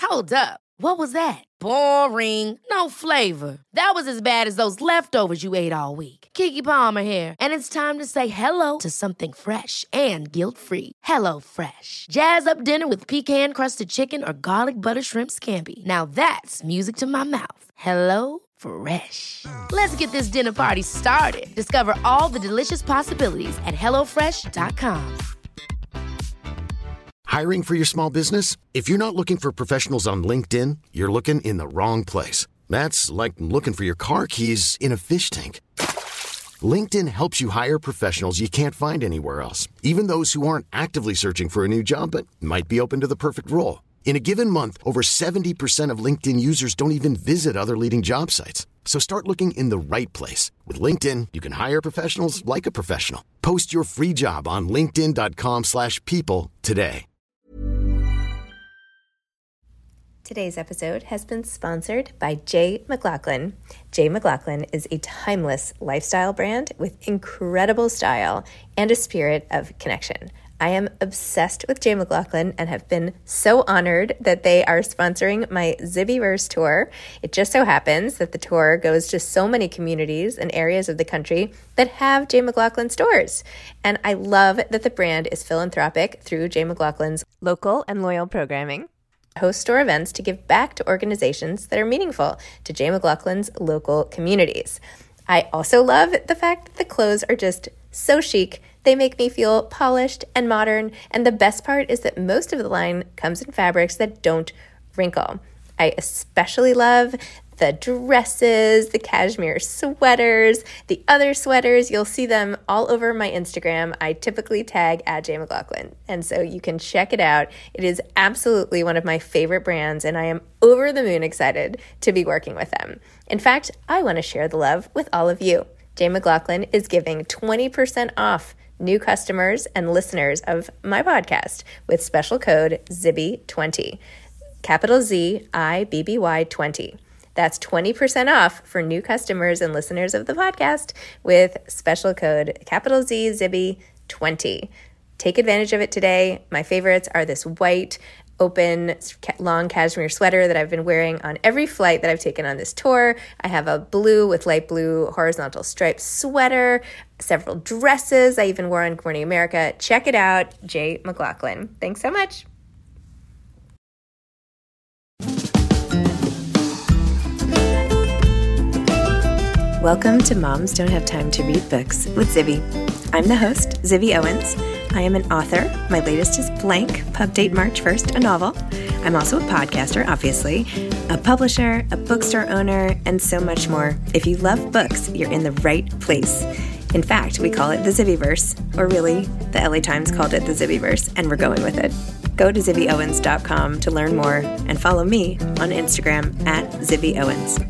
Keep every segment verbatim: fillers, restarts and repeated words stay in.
Hold up. What was that? Boring. No flavor. That was as bad as those leftovers you ate all week. Keke Palmer here, and it's time to say hello to something fresh and guilt-free. Hello Fresh. Jazz up dinner with pecan-crusted chicken or garlic butter shrimp scampi. Now that's music to my mouth. Hello Fresh. Let's get this dinner party started. Discover all the delicious possibilities at hello fresh dot com. Hiring for your small business? If you're not looking for professionals on LinkedIn, you're looking in the wrong place. That's like looking for your car keys in a fish tank. LinkedIn helps you hire professionals you can't find anywhere else, even those who aren't actively searching for a new job but might be open to the perfect role. In a given month, over seventy percent of LinkedIn users don't even visit other leading job sites. So start looking in the right place. With LinkedIn, you can hire professionals like a professional. Post your free job on linkedin dot com slash people today. Today's episode has been sponsored by J. McLaughlin. J. McLaughlin is a timeless lifestyle brand with incredible style and a spirit of connection. I am obsessed with J. McLaughlin and have been so honored that they are sponsoring my Zibbyverse tour. It just so happens that the tour goes to so many communities and areas of the country that have J. McLaughlin stores. And I love that the brand is philanthropic through J. McLaughlin's local and loyal programming. Host store events to give back to organizations that are meaningful to J. McLaughlin's local communities. I also love the fact that the clothes are just so chic. They make me feel polished and modern, and the best part is that most of the line comes in fabrics that don't wrinkle. I especially love the dresses, the cashmere sweaters, the other sweaters. You'll see them all over my Instagram. I typically tag at J. McLaughlin, and so you can check it out. It is absolutely one of my favorite brands, and I am over the moon excited to be working with them. In fact, I want to share the love with all of you. J. McLaughlin is giving twenty percent off new customers and listeners of my podcast with special code Zibby twenty, capital Z I B B Y twenty. That's twenty percent off for new customers and listeners of the podcast with special code capital Z Zibby twenty. Take advantage of it today. My favorites are this white, open, long cashmere sweater that I've been wearing on every flight that I've taken on this tour. I have a blue with light blue horizontal striped sweater, several dresses I even wore on Good Morning America. Check it out, J. McLaughlin. Thanks so much. Welcome to Moms Don't Have Time to Read Books with Zibby. I'm the host, Zibby Owens. I am an author. My latest is Blank, pub date March first, a novel. I'm also a podcaster, obviously, a publisher, a bookstore owner, and so much more. If you love books, you're in the right place. In fact, we call it the Zibbyverse, or really, the L A Times called it the Zibbyverse, and we're going with it. Go to zibby owens dot com to learn more and follow me on Instagram at Zibby Owens.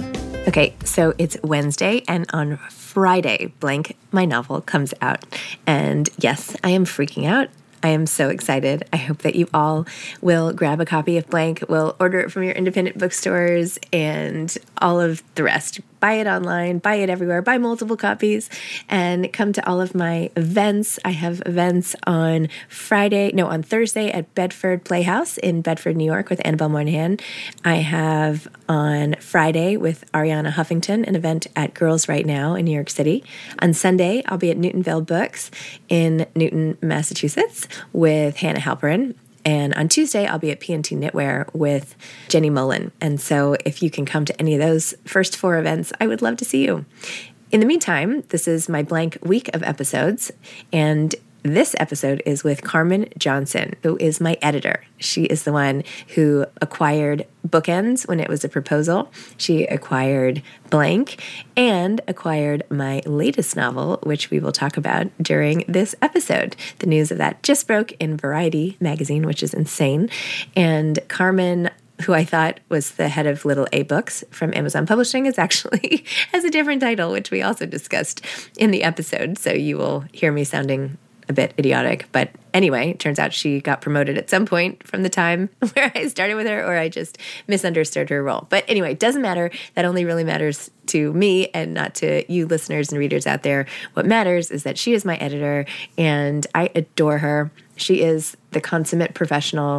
Okay, so it's Wednesday, and on Friday, Blank, my novel, comes out. And yes, I am freaking out. I am so excited. I hope that you all will grab a copy of Blank, will order it from your independent bookstores, and all of the rest. Buy it online, buy it everywhere, buy multiple copies, and come to all of my events. I have events on Friday, no, on Thursday at Bedford Playhouse in Bedford, New York with Annabelle Moynihan. I have on Friday with Ariana Huffington an event at Girls Right Now in New York City. On Sunday, I'll be at Newtonville Books in Newton, Massachusetts with Hannah Halperin. And on Tuesday, I'll be at P and T Knitwear with Jenny Mullen. And so if you can come to any of those first four events, I would love to see you. In the meantime, this is my blank week of episodes, and this episode is with Carmen Johnson, who is my editor. She is the one who acquired Bookends when it was a proposal. She acquired Blank and acquired my latest novel, which we will talk about during this episode. The news of that just broke in Variety magazine, which is insane. And Carmen, who I thought was the head of Little A Books from Amazon Publishing, is actually has a different title, which we also discussed in the episode. So you will hear me sounding a bit idiotic. But anyway, it turns out she got promoted at some point from the time where I started with her, or I just misunderstood her role. But anyway, it doesn't matter. That only really matters to me and not to you listeners and readers out there. What matters is that she is my editor, and I adore her. She is the consummate professional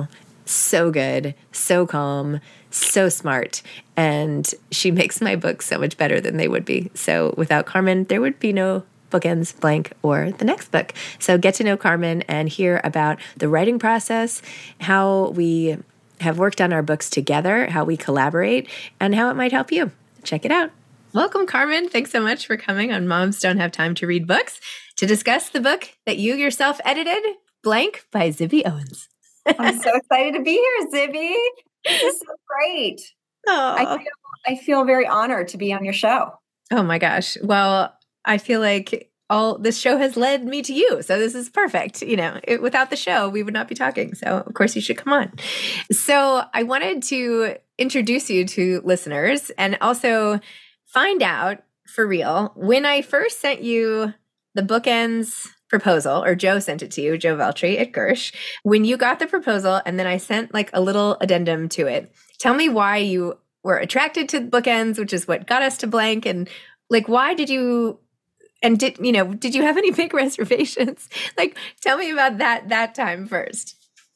So good, so calm, so smart. And she makes my books so much better than they would be. So without Carmen, there would be no Bookends, Blank, or the next book. So get to know Carmen and hear about the writing process, how we have worked on our books together, how we collaborate, and how it might help you. Check it out. Welcome, Carmen. Thanks so much for coming on Moms Don't Have Time to Read Books to discuss the book that you yourself edited, Blank by Zibby Owens. I'm so excited to be here, Zibby. This is so great. I feel, I feel very honored to be on your show. Oh my gosh. Well, I feel like all this show has led me to you. So this is perfect. You know, it, without the show, we would not be talking. So of course you should come on. So I wanted to introduce you to listeners and also find out for real, when I first sent you the Bookends proposal, or Joe sent it to you, Joe Veltri at Gersh, when you got the proposal and then I sent like a little addendum to it, tell me why you were attracted to Bookends, which is what got us to Blank, and like, why did you, and did, you know, did you have any big reservations? Like, tell me about that, that time first.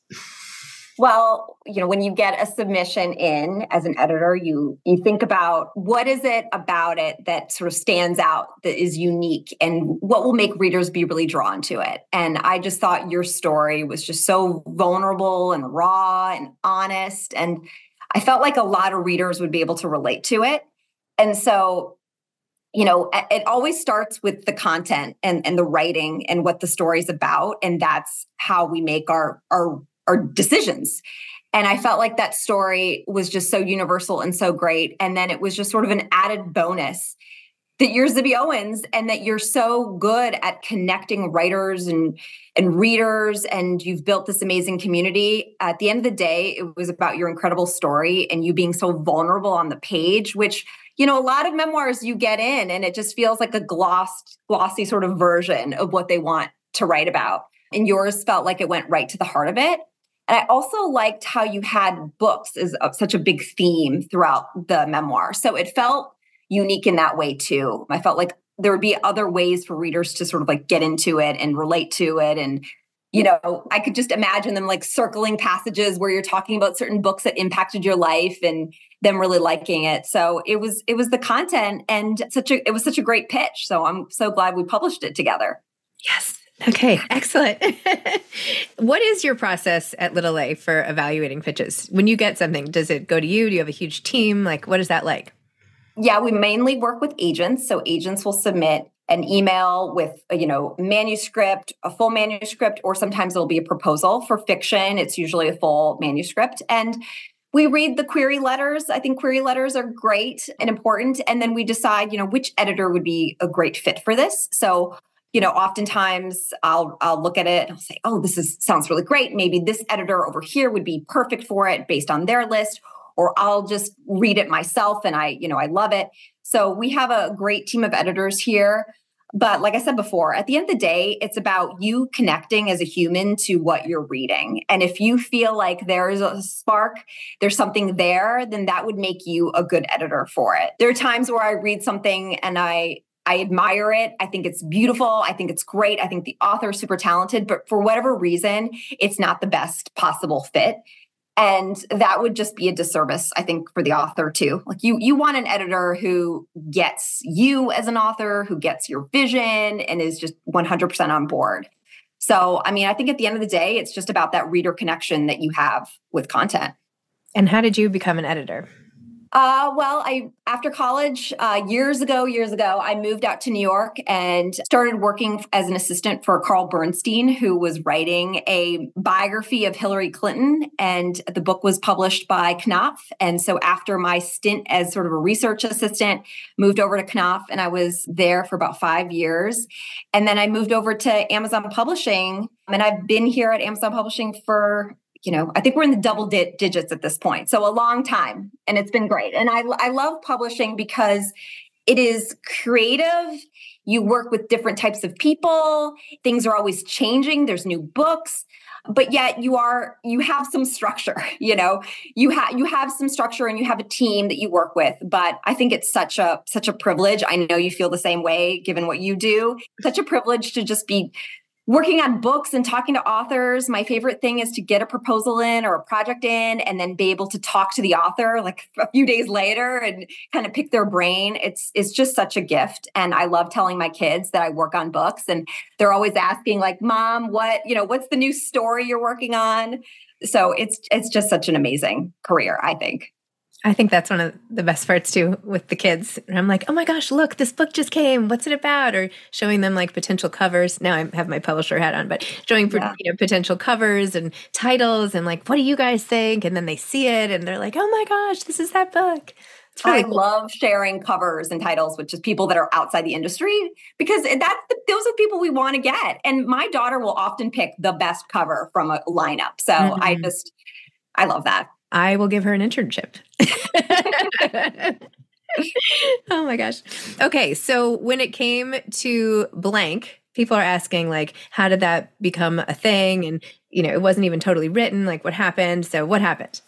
Well, you know, when you get a submission in as an editor, you you think about what is it about it that sort of stands out, that is unique, and what will make readers be really drawn to it. And I just thought your story was just so vulnerable and raw and honest. And I felt like a lot of readers would be able to relate to it. And so, you know, it always starts with the content and, and the writing and what the story's about. And that's how we make our our our decisions. And I felt like that story was just so universal and so great. And then it was just sort of an added bonus that you're Zibby Owens and that you're so good at connecting writers and, and readers, and you've built this amazing community. At the end of the day, it was about your incredible story and you being so vulnerable on the page, which, you know, a lot of memoirs you get in and it just feels like a glossed, glossy sort of version of what they want to write about. And yours felt like it went right to the heart of it. And I also liked how you had books as such a big theme throughout the memoir. So it felt unique in that way too. I felt like there would be other ways for readers to sort of like get into it and relate to it. And, you know, I could just imagine them like circling passages where you're talking about certain books that impacted your life and them really liking it. So it was, it was the content and such a, it was such a great pitch. So I'm so glad we published it together. Yes. Okay, excellent. What is your process at Little A for evaluating pitches? When you get something, does it go to you? Do you have a huge team? Like, what is that like? Yeah, we mainly work with agents. So agents will submit an email with, a, you know, manuscript, a full manuscript, or sometimes it'll be a proposal. For fiction, it's usually a full manuscript. And we read the query letters. I think query letters are great and important. And then we decide, you know, which editor would be a great fit for this. So you know, oftentimes I'll I'll look at it and I'll say, oh, this is sounds really great. Maybe this editor over here would be perfect for it based on their list, or I'll just read it myself and I, you know, I love it. So we have a great team of editors here. But like I said before, at the end of the day, it's about you connecting as a human to what you're reading. And if you feel like there's a spark, there's something there, then that would make you a good editor for it. There are times where I read something and I I admire it. I think it's beautiful. I think it's great. I think the author is super talented, but for whatever reason, it's not the best possible fit. And that would just be a disservice, I think, for the author too. Like you, you want an editor who gets you as an author, who gets your vision and is just one hundred percent on board. So, I mean, I think at the end of the day, it's just about that reader connection that you have with content. And how did you become an editor? Uh, well, I after college, uh, years ago, years ago, I moved out to New York and started working as an assistant for Carl Bernstein, who was writing a biography of Hillary Clinton. And the book was published by Knopf. And so after my stint as sort of a research assistant, moved over to Knopf, and I was there for about five years. And then I moved over to Amazon Publishing, and I've been here at Amazon Publishing for You know, I think we're in the double di- digits at this point. So a long time, and it's been great. And I, I love publishing because it is creative. You work with different types of people. Things are always changing. There's new books, but yet you are, you have some structure, you know, you have, you have some structure and you have a team that you work with. But I think it's such a, such a privilege. I know you feel the same way, given what you do, such a privilege to just be working on books and talking to authors. My favorite thing is to get a proposal in or a project in and then be able to talk to the author like a few days later and kind of pick their brain. It's it's just such a gift. And I love telling my kids that I work on books, and they're always asking like, Mom, what, you know, what's the new story you're working on? So it's it's just such an amazing career, I think. I think that's one of the best parts too with the kids. And I'm like, oh my gosh, look, this book just came. What's it about? Or showing them like potential covers. Now I have my publisher hat on, but showing yeah. you know, potential covers and titles and like, what do you guys think? And then they see it and they're like, oh my gosh, this is that book. It's really I cool. love sharing covers and titles with just people that are outside the industry, because that's the, those are people we want to get. And my daughter will often pick the best cover from a lineup. So mm-hmm. I just, I love that. I will give her an internship. Oh my gosh. Okay. So when it came to Blank, people are asking like, how did that become a thing? And, you know, it wasn't even totally written. Like what happened? So what happened?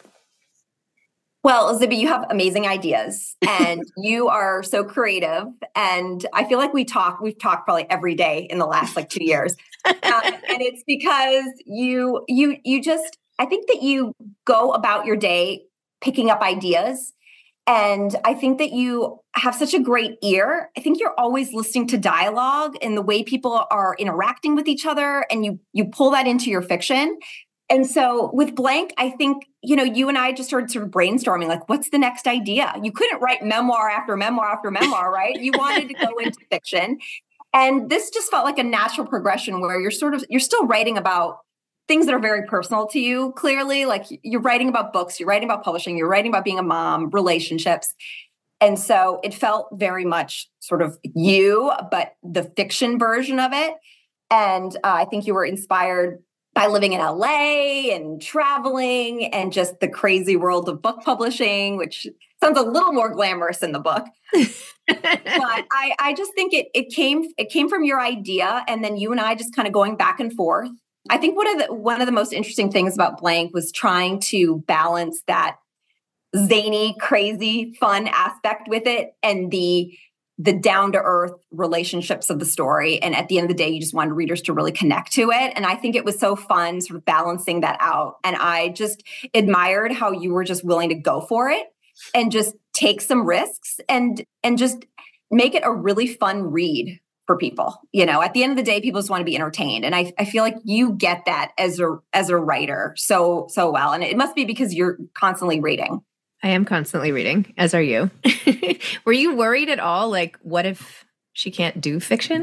Well, Zibby, you have amazing ideas and you are so creative. And I feel like we talk, we've talked probably every day in the last like two years. Um, and it's because you, you, you just, I think that you go about your day picking up ideas. And I think that you have such a great ear. I think you're always listening to dialogue and the way people are interacting with each other. And you you pull that into your fiction. And so with Blank, I think, you know, you and I just started sort of brainstorming, like, what's the next idea? You couldn't write memoir after memoir after memoir, right? You wanted to go into fiction. And this just felt like a natural progression where you're sort of, you're still writing about things that are very personal to you, clearly. Like you're writing about books, you're writing about publishing, you're writing about being a mom, relationships. And so it felt very much sort of you, but the fiction version of it. And uh, I think you were inspired by living in L A and traveling and just the crazy world of book publishing, which sounds a little more glamorous in the book. But I, I just think it it came it came from your idea, and then you and I just kind of going back and forth. I think one of the one of the most interesting things about Blank was trying to balance that zany, crazy, fun aspect with it and the the down-to-earth relationships of the story. And at the end of the day, you just wanted readers to really connect to it. And I think it was so fun sort of balancing that out. And I just admired how you were just willing to go for it and just take some risks and and just make it a really fun read for people. You know, at the end of the day, people just want to be entertained. And I, I feel like you get that as a as a writer so, so well. And it must be because you're constantly reading. I am constantly reading, as are you. Were you worried at all? Like, what if she can't do fiction?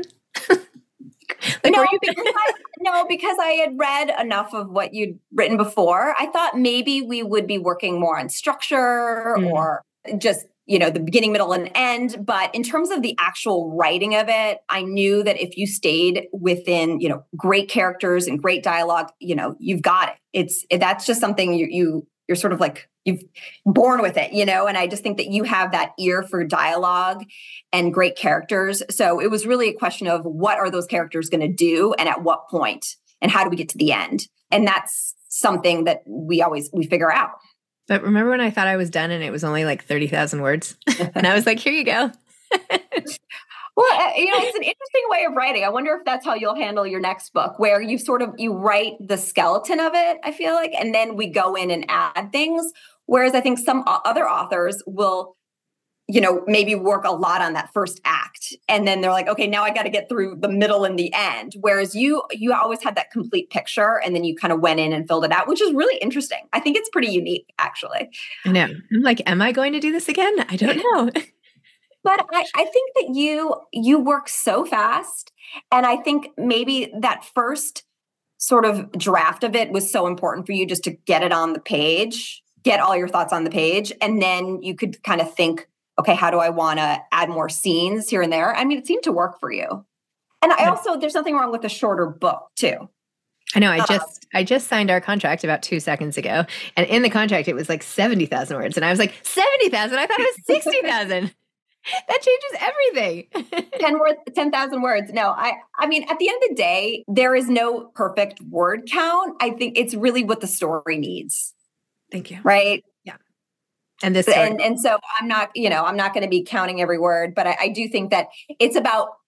Like, no, you- because I, no, because I had read enough of what you'd written before. I thought maybe we would be working more on structure mm. or just, you know, the beginning, middle, and end. But in terms of the actual writing of it, I knew that if you stayed within, you know, great characters and great dialogue, you know, you've got it. It's that's just something you you you're sort of like you've born with it, you know. And I just think that you have that ear for dialogue and great characters. So it was really a question of what are those characters going to do, and at what point, and how do we get to the end? And that's something that we always we figure out. But remember when I thought I was done and it was only like thirty thousand words? And I was like, here you go. Well, you know, it's an interesting way of writing. I wonder if that's how you'll handle your next book, where you sort of, you write the skeleton of it, I feel like, and then we go in and add things. Whereas I think some other authors will, you know, maybe work a lot on that first act. And then they're like, okay, now I got to get through the middle and the end. Whereas you, you always had that complete picture, and then you kind of went in and filled it out, which is really interesting. I think it's pretty unique, actually. I know. I'm like, am I going to do this again? I don't know. But I, I think that you you work so fast. And I think maybe that first sort of draft of it was so important for you, just to get it on the page, get all your thoughts on the page. And then you could kind of think, okay, how do I want to add more scenes here and there? I mean, it seemed to work for you. And I also, there's nothing wrong with a shorter book too. I know. I just um, I just signed our contract about two seconds ago. And in the contract, it was like seventy thousand words. And I was like, seventy thousand? I thought it was sixty thousand. That changes everything. ten words, ten thousand words. No, I, I mean, at the end of the day, there is no perfect word count. I think it's really what the story needs. Thank you. Right. Yeah. And this, and, and so I'm not, you know, I'm not going to be counting every word, but I, I do think that it's about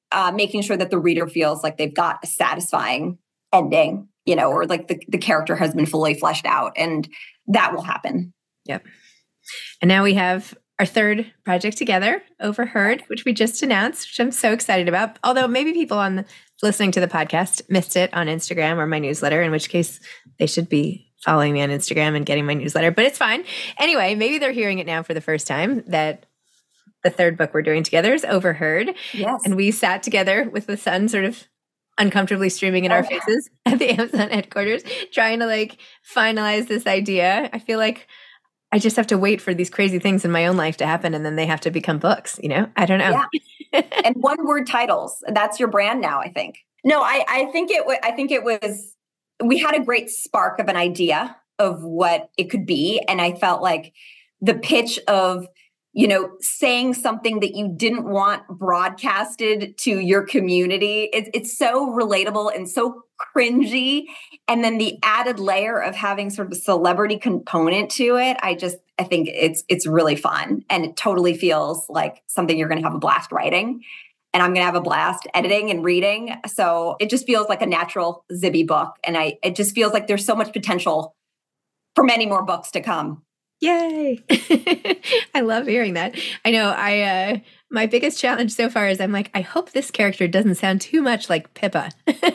uh, making sure that the reader feels like they've got a satisfying ending, you know, or like the, the character has been fully fleshed out, and that will happen. Yep. And now we have our third project together, Overheard, which we just announced, which I'm so excited about. Although maybe people on the, listening to the podcast missed it on Instagram or my newsletter, in which case they should be following me on Instagram and getting my newsletter, but it's fine. Anyway, maybe they're hearing it now for the first time that the third book we're doing together is Overheard. Yes. And we sat together with the sun sort of uncomfortably streaming in oh, our faces yeah. at the Amazon headquarters, trying to like finalize this idea. I feel like I just have to wait for these crazy things in my own life to happen, and then they have to become books, you know? I don't know. Yeah. And one word titles. That's your brand now, I think. No, I, I think it w- I think it was, we had a great spark of an idea of what it could be. And I felt like the pitch of, you know, saying something that you didn't want broadcasted to your community, it's it's so relatable and so cringy. And then the added layer of having sort of a celebrity component to it, I just, I think it's it's really fun. And it totally feels like something you're going to have a blast writing. And I'm going to have a blast editing and reading. So it just feels like a natural Zibby book. And I it just feels like there's so much potential for many more books to come. Yay. I love hearing that. I know I, uh, my biggest challenge so far is I'm like, I hope this character doesn't sound too much like Pippa.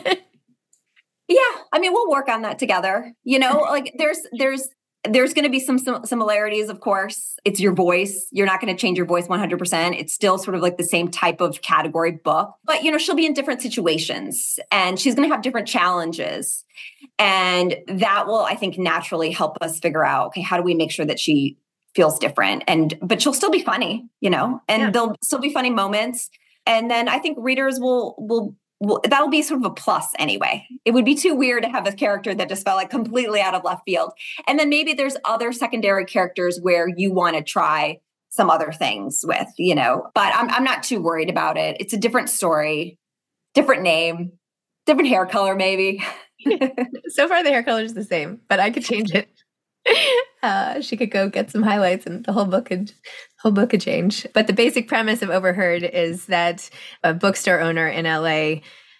Yeah. I mean, we'll work on that together. You know, like there's, there's, there's going to be some sim- similarities, of course. It's your voice. You're not going to change your voice one hundred percent. It's still sort of like the same type of category book, but you know, she'll be in different situations and she's going to have different challenges. And that will, I think, naturally help us figure out, okay, how do we make sure that she feels different? And, but she'll still be funny, you know, and yeah. there'll still be funny moments. And then I think readers will, will, will, that'll be sort of a plus anyway. It would be too weird to have a character that just felt like completely out of left field. And then maybe there's other secondary characters where you want to try some other things with, you know, but I'm, I'm not too worried about it. It's a different story, different name, different hair color, maybe. So far, the hair color is the same, but I could change it. Uh, she could go get some highlights, and the whole book could, whole book could change. But the basic premise of Overheard is that a bookstore owner in L A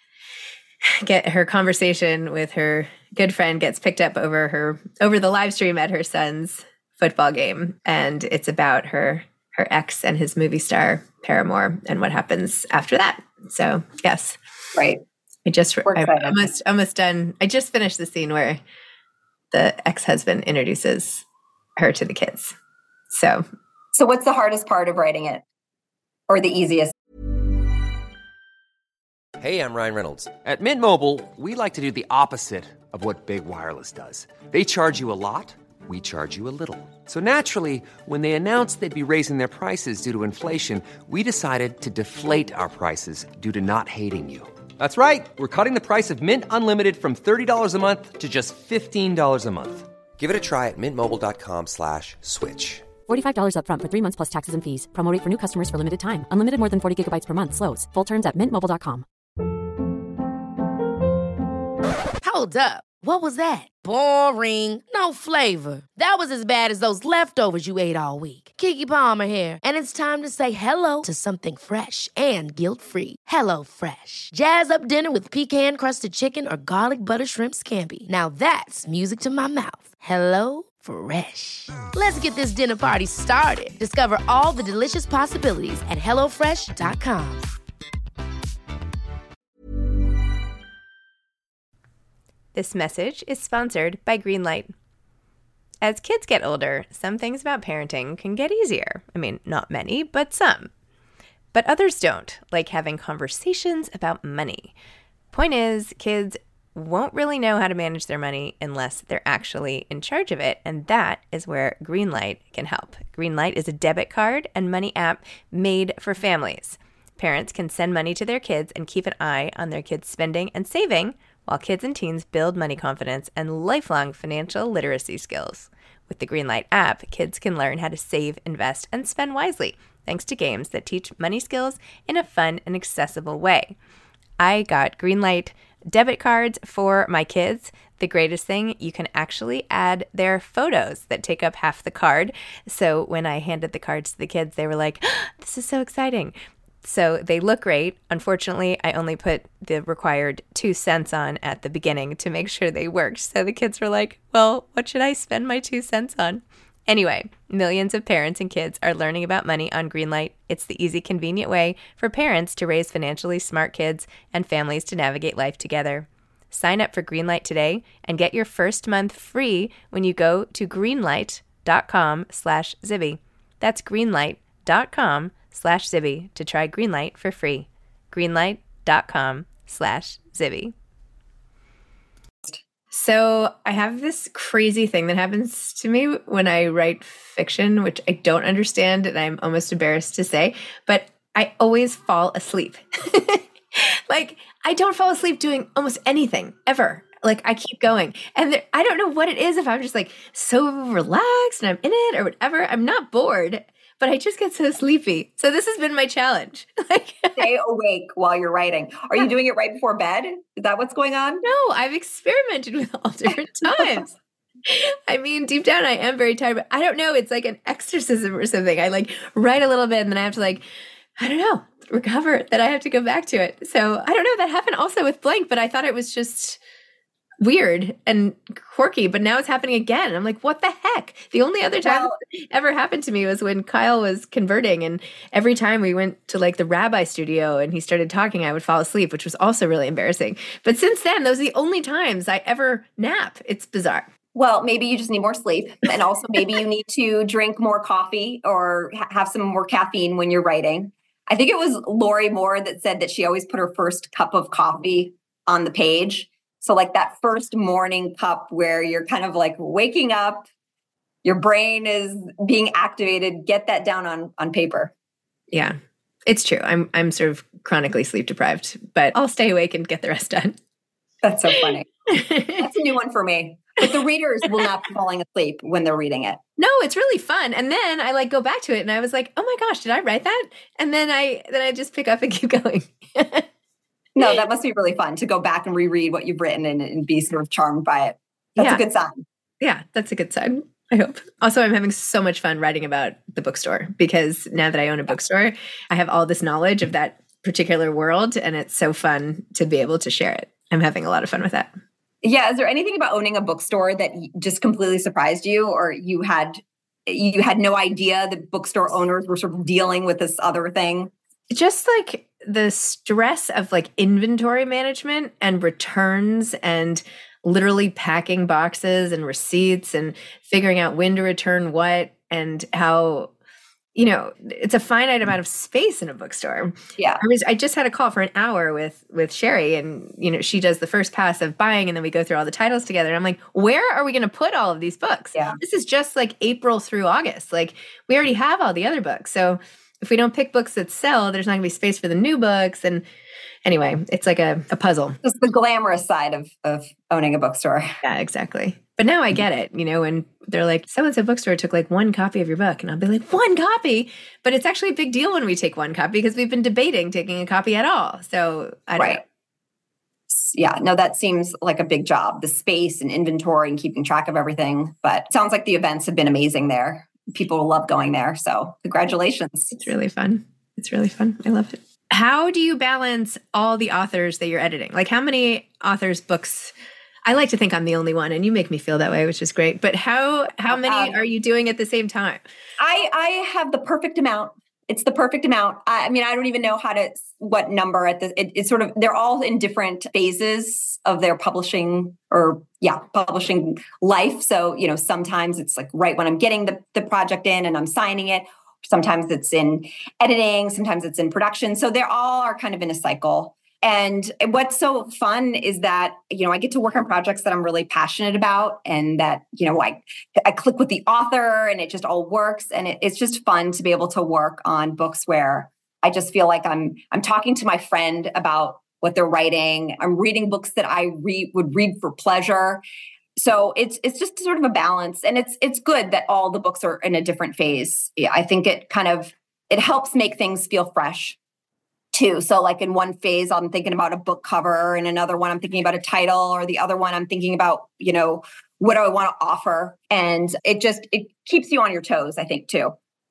get her conversation with her good friend gets picked up over her over the live stream at her son's football game, and it's about her her ex and his movie star paramour and what happens after that. So yes, right. I just, I almost, almost done. I just finished the scene where the ex-husband introduces her to the kids. So, so what's the hardest part of writing it, or the easiest? Hey, I'm Ryan Reynolds. At Mint Mobile, we like to do the opposite of what Big Wireless does. They charge you a lot. We charge you a little. So naturally, when they announced they'd be raising their prices due to inflation, we decided to deflate our prices due to not hating you. That's right. We're cutting the price of Mint Unlimited from thirty dollars a month to just fifteen dollars a month. Give it a try at mintmobile.com slash switch. forty-five dollars up front for three months plus taxes and fees. Promo rate for new customers for limited time. Unlimited more than forty gigabytes per month. Slows full terms at mint mobile dot com. Hold up. What was that? Boring. No flavor. That was as bad as those leftovers you ate all week. Keke Palmer here, and it's time to say hello to something fresh and guilt-free. Hello Fresh. Jazz up dinner with pecan-crusted chicken or garlic butter shrimp scampi. Now that's music to my mouth. Hello Fresh. Let's get this dinner party started. Discover all the delicious possibilities at hello fresh dot com. This message is sponsored by Greenlight. As kids get older, some things about parenting can get easier. I mean, not many, but some. But others don't, like having conversations about money. Point is, kids won't really know how to manage their money unless they're actually in charge of it, and that is where Greenlight can help. Greenlight is a debit card and money app made for families. Parents can send money to their kids and keep an eye on their kids' spending and saving, while kids and teens build money confidence and lifelong financial literacy skills. With the Greenlight app, kids can learn how to save, invest, and spend wisely, thanks to games that teach money skills in a fun and accessible way. I got Greenlight debit cards for my kids. The greatest thing, you can actually add their photos that take up half the card. So when I handed the cards to the kids, they were like, oh, this is so exciting. So they look great. Unfortunately, I only put the required two cents on at the beginning to make sure they worked. So the kids were like, well, what should I spend my two cents on? Anyway, millions of parents and kids are learning about money on Greenlight. It's the easy, convenient way for parents to raise financially smart kids and families to navigate life together. Sign up for Greenlight today and get your first month free when you go to greenlight.com slash Zibby. That's greenlight.com slash Zibby to try Greenlight for free. Greenlight.com slash Zibby. So I have this crazy thing that happens to me when I write fiction, which I don't understand and I'm almost embarrassed to say, but I always fall asleep. Like, I don't fall asleep doing almost anything, ever. Like, I keep going. And there, I don't know what it is, if I'm just like so relaxed and I'm in it or whatever. I'm not bored, but I just get so sleepy. So this has been my challenge. Like, stay awake while you're writing. Are you doing it right before bed? Is that what's going on? No, I've experimented with all different times. I mean, deep down, I am very tired, but I don't know. It's like an exorcism or something. I like write a little bit and then I have to like, I don't know, recover, that I have to go back to it. So I don't know. That happened also with Blank, but I thought it was just weird and quirky, but now it's happening again. And I'm like, what the heck? The only other time Well, it ever happened to me was when Kyle was converting. And every time we went to like the rabbi studio and he started talking, I would fall asleep, which was also really embarrassing. But since then, those are the only times I ever nap. It's bizarre. Well, maybe you just need more sleep. And also maybe you need to drink more coffee or ha- have some more caffeine when you're writing. I think it was Lori Moore that said that she always put her first cup of coffee on the page. So like that first morning cup where you're kind of like waking up, your brain is being activated, get that down on, on paper. Yeah, it's true. I'm I'm sort of chronically sleep deprived, but I'll stay awake and get the rest done. That's so funny. That's a new one for me. But the readers will not be falling asleep when they're reading it. No, it's really fun. And then I like go back to it and I was like, oh my gosh, did I write that? And then I then I just pick up and keep going. No, that must be really fun to go back and reread what you've written and, and be sort of charmed by it. That's Yeah. a good sign. Yeah, that's a good sign, I hope. Also, I'm having so much fun writing about the bookstore because now that I own a bookstore, I have all this knowledge of that particular world and it's so fun to be able to share it. I'm having a lot of fun with that. Yeah. Is there anything about owning a bookstore that just completely surprised you, or you had you had no idea that bookstore owners were sort of dealing with this other thing? Just like the stress of like inventory management and returns and literally packing boxes and receipts and figuring out when to return what and how, you know, it's a finite amount of space in a bookstore. Yeah. I was I just had a call for an hour with with Sherry and, you know, she does the first pass of buying and then we go through all the titles together. And I'm like, where are we going to put all of these books? Yeah. This is just like April through August. Like we already have all the other books. So if we don't pick books that sell, there's not going to be space for the new books. And anyway, it's like a, a puzzle. It's the glamorous side of, of owning a bookstore. Yeah, exactly. But now I get it, you know, when they're like, so-and-so bookstore took like one copy of your book. And I'll be like, one copy? But it's actually a big deal when we take one copy because we've been debating taking a copy at all. So I don't Right. know. Yeah, no, that seems like a big job, the space and inventory and keeping track of everything. But it sounds like the events have been amazing there. People love going there. So congratulations. It's really fun. It's really fun. I love it. How do you balance all the authors that you're editing? Like how many authors' books? I like to think I'm the only one and you make me feel that way, which is great. But how how many Um, are you doing at the same time? I, I have the perfect amount. It's the perfect amount. I, I mean, I don't even know how to, what number at the, it, it's sort of, they're all in different phases of their publishing or yeah, publishing life. So, you know, sometimes it's like right when I'm getting the, the project in and I'm signing it. Sometimes it's in editing, sometimes it's in production. So they're all are kind of in a cycle. And what's so fun is that, you know, I get to work on projects that I'm really passionate about and that, you know, I, I click with the author and it just all works. And it, it's just fun to be able to work on books where I just feel like I'm, I'm talking to my friend about what they're writing. I'm reading books that I read would read for pleasure. So it's, it's just sort of a balance. And it's, it's good that all the books are in a different phase. Yeah, I think it kind of, it helps make things feel fresh too. So like in one phase, I'm thinking about a book cover and another one, I'm thinking about a title or the other one, I'm thinking about, you know, what do I want to offer? And it just, it keeps you on your toes, I think too.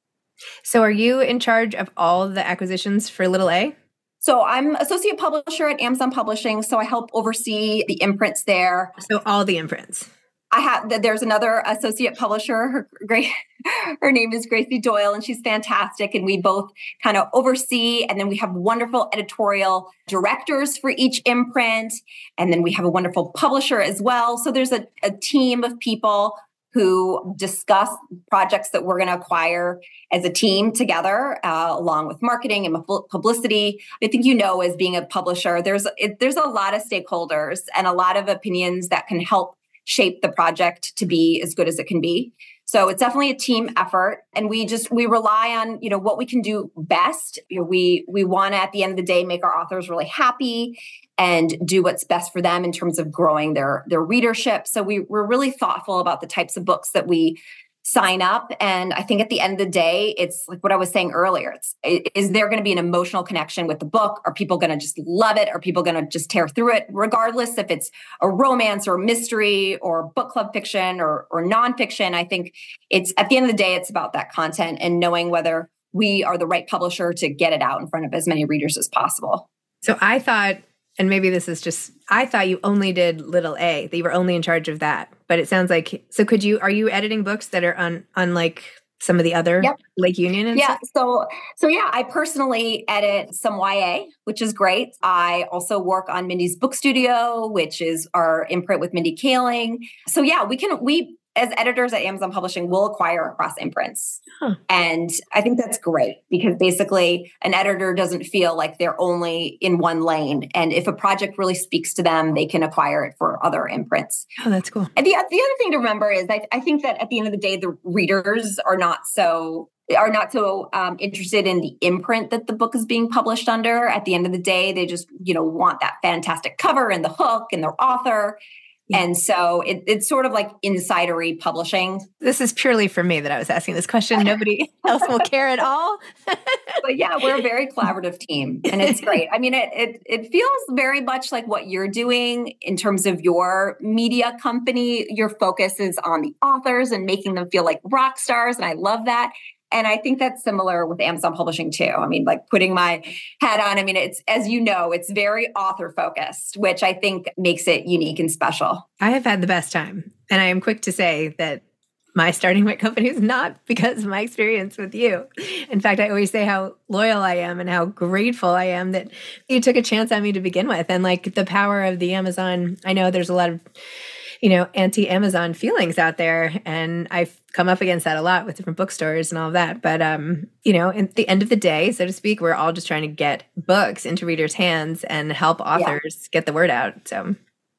So are you in charge of all the acquisitions for Little A? So I'm associate publisher at Amazon Publishing. So I help oversee the imprints there. So all the imprints. I have, there's another associate publisher, her great, her name is Gracie Doyle, and she's fantastic. And we both kind of oversee, and then we have wonderful editorial directors for each imprint. And then we have a wonderful publisher as well. So there's a, a team of people who discuss projects that we're going to acquire as a team together, uh, along with marketing and publicity. I think, you know, as being a publisher, there's, it, there's a lot of stakeholders and a lot of opinions that can help shape the project to be as good as it can be. So it's definitely a team effort. And we just, we rely on, you know, what we can do best. You know, we, we want to, at the end of the day, make our authors really happy and do what's best for them in terms of growing their, their readership. So we, we're really thoughtful about the types of books that we sign up. And I think at the end of the day, it's like what I was saying earlier. It's, is there going to be an emotional connection with the book? Are people going to just love it? Are people going to just tear through it, regardless if it's a romance or a mystery or book club fiction or, or nonfiction? I think it's, at the end of the day, it's about that content and knowing whether we are the right publisher to get it out in front of as many readers as possible. So I thought, and maybe this is just, I thought you only did Little A, that you were only in charge of that. But it sounds like, so could you, are you editing books that are on, unlike some of the other, yep. Lake Union and yeah, stuff? So, so yeah, I personally edit some Y A, which is great. I also work on Mindy's Book Studio, which is our imprint with Mindy Kaling. So yeah, we can, we, as editors at Amazon Publishing, will acquire across imprints. Huh. And I think that's great because basically an editor doesn't feel like they're only in one lane. And if a project really speaks to them, they can acquire it for other imprints. Oh, that's cool. And the, the other thing to remember is I, I think that at the end of the day, the readers are not so are not so um, interested in the imprint that the book is being published under. At the end of the day, they just, you know, want that fantastic cover and the hook and their author. Yeah. And so it, it's sort of like insidery publishing. This is purely for me that I was asking this question. Nobody else will care at all. But yeah, we're a very collaborative team and it's great. I mean, it, it it feels very much like what you're doing in terms of your media company. Your focus is on the authors and making them feel like rock stars. And I love that. And I think that's similar with Amazon Publishing too. I mean, like putting my hat on, I mean, it's, as you know, it's very author focused, which I think makes it unique and special. I have had the best time. And I am quick to say that my starting my company is not because of my experience with you. In fact, I always say how loyal I am and how grateful I am that you took a chance on me to begin with. And like the power of the Amazon, I know there's a lot of, you know, anti-Amazon feelings out there. And I've come up against that a lot with different bookstores and all of that. But, um, you know, at the end of the day, so to speak, we're all just trying to get books into readers' hands and help authors yeah. get the word out. So,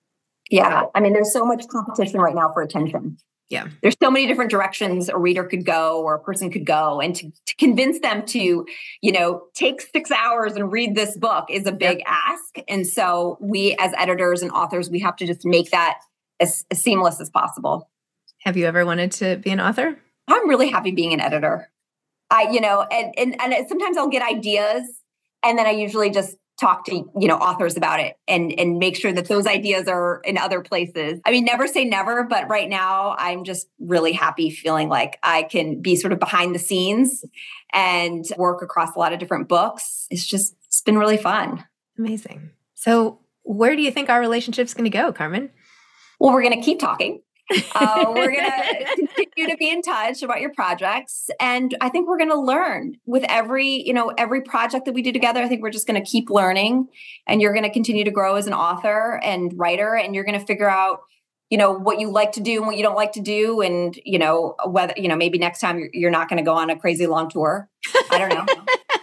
yeah, I mean, there's so much competition right now for attention. Yeah. There's so many different directions a reader could go or a person could go. And to, to convince them to, you know, take six hours and read this book is a big yep. ask. And so we as editors and authors, we have to just make that as, as seamless as possible. Have you ever wanted to be an author? I'm really happy being an editor. I, you know, and, and, and sometimes I'll get ideas and then I usually just talk to, you know, authors about it and, and make sure that those ideas are in other places. I mean, never say never, but right now I'm just really happy feeling like I can be sort of behind the scenes and work across a lot of different books. It's just, it's been really fun. Amazing. So where do you think our relationship's going to go, Carmen? Well, we're going to keep talking. uh, we're going to continue to be in touch about your projects. And I think we're going to learn with every, you know, every project that we do together. I think we're just going to keep learning and you're going to continue to grow as an author and writer. And you're going to figure out, you know, what you like to do and what you don't like to do. And, you know, whether, you know, maybe next time you're, you're not going to go on a crazy long tour. I don't know.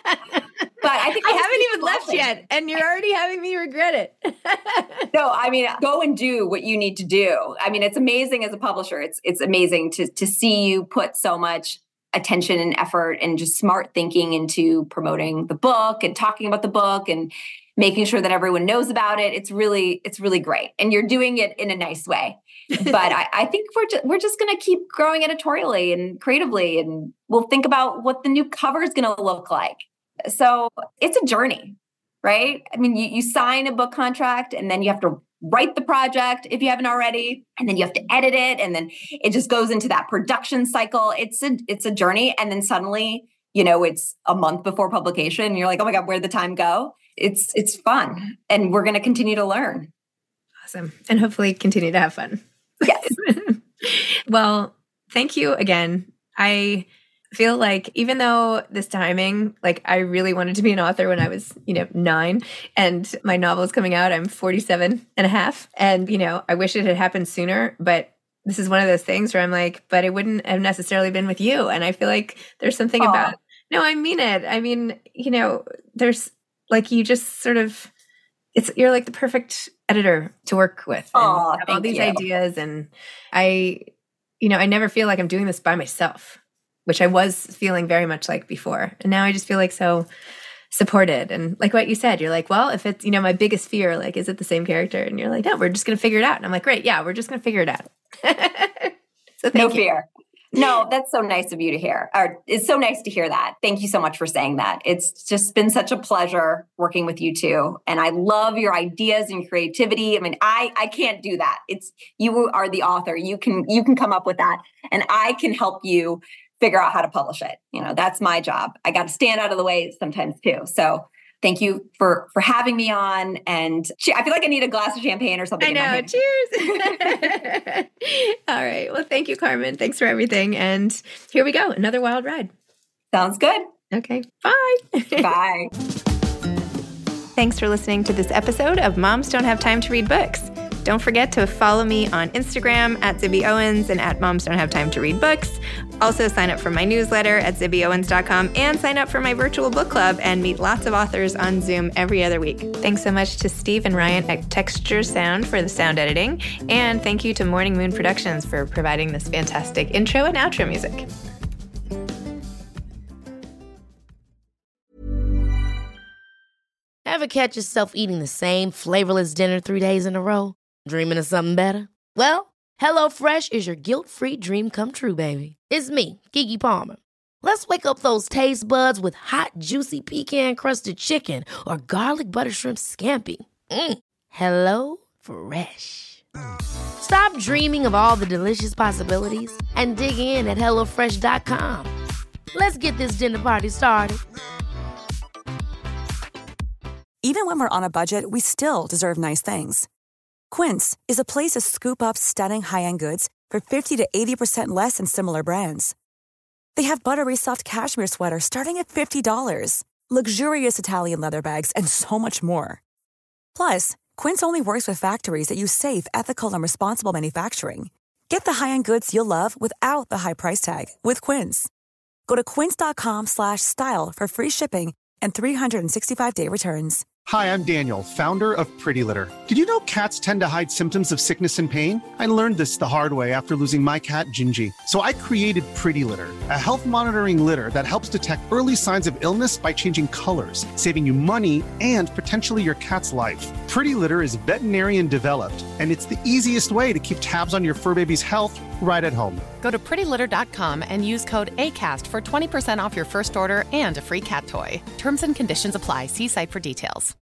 But I think I haven't even left yet, and you're already having me regret it. No, I mean, go and do what you need to do. I mean, it's amazing as a publisher. It's it's amazing to to see you put so much attention and effort and just smart thinking into promoting the book and talking about the book and making sure that everyone knows about it. It's really it's really great, and you're doing it in a nice way. But I, I think we're just, we're just going to keep growing editorially and creatively, and we'll think about what the new cover is going to look like. So it's a journey, right? I mean, you, you sign a book contract and then you have to write the project if you haven't already, and then you have to edit it. And then it just goes into that production cycle. It's a, it's a journey. And then suddenly you know, it's a month before publication and you're like, oh my God, where'd the time go? It's, it's fun. And we're going to continue to learn. Awesome. And hopefully continue to have fun. Yes. Well, thank you again. I feel like even though this timing, like I really wanted to be an author when I was, you know, nine and my novel is coming out, I'm forty-seven and a half. And, you know, I wish it had happened sooner, but this is one of those things where I'm like, but it wouldn't have necessarily been with you. And I feel like there's something Aww. about, no, I mean it. I mean, you know, there's like, you just sort of, it's, you're like the perfect editor to work with. And Aww, have all these you. ideas. And I, you know, I never feel like I'm doing this by myself, which I was feeling very much like before. And now I just feel like so supported. And like what you said, you're like, well, if it's, you know, my biggest fear, like, is it the same character? And you're like, no, we're just going to figure it out. And I'm like, great. Yeah, we're just going to figure it out. So thank no you. fear. No, that's so nice of you to hear. Or it's so nice to hear that. Thank you so much for saying that. It's just been such a pleasure working with you two. And I love your ideas and creativity. I mean, I I can't do that. It's you are the author. You can you can come up with that. And I can help you figure out how to publish it. You know, that's my job. I got to stand out of the way sometimes too. So thank you for for having me on. And I feel like I need a glass of champagne or something. I know. Cheers. All right. Well, thank you, Carmen. Thanks for everything. And here we go. Another wild ride. Sounds good. Okay. Bye. Bye. Thanks for listening to this episode of Moms Don't Have Time to Read Books. Don't forget to follow me on Instagram at Zibby Owens and at Moms Don't Have Time to Read Books. Also sign up for my newsletter at zibby owens dot com and sign up for my virtual book club and meet lots of authors on Zoom every other week. Thanks so much to Steve and Ryan at Texture Sound for the sound editing. And thank you to Morning Moon Productions for providing this fantastic intro and outro music. Ever catch yourself eating the same flavorless dinner three days in a row? Dreaming of something better? Well, HelloFresh is your guilt-free dream come true, baby. It's me, Keke Palmer. Let's wake up those taste buds with hot, juicy pecan-crusted chicken or garlic butter shrimp scampi. Mm. Hello Fresh. Stop dreaming of all the delicious possibilities and dig in at hello fresh dot com. Let's get this dinner party started. Even when we're on a budget, we still deserve nice things. Quince is a place to scoop up stunning high-end goods for fifty to eighty percent less than similar brands. They have buttery soft cashmere sweaters starting at fifty dollars, luxurious Italian leather bags, and so much more. Plus, Quince only works with factories that use safe, ethical, and responsible manufacturing. Get the high-end goods you'll love without the high price tag with Quince. Go to quince dot com slash style for free shipping and three sixty-five day returns. Hi, I'm Daniel, founder of Pretty Litter. Did you know cats tend to hide symptoms of sickness and pain? I learned this the hard way after losing my cat, Gingy. So I created Pretty Litter, a health monitoring litter that helps detect early signs of illness by changing colors, saving you money and potentially your cat's life. Pretty Litter is veterinarian developed, and it's the easiest way to keep tabs on your fur baby's health right at home. Go to pretty litter dot com and use code ACAST for twenty percent off your first order and a free cat toy. Terms and conditions apply. See site for details.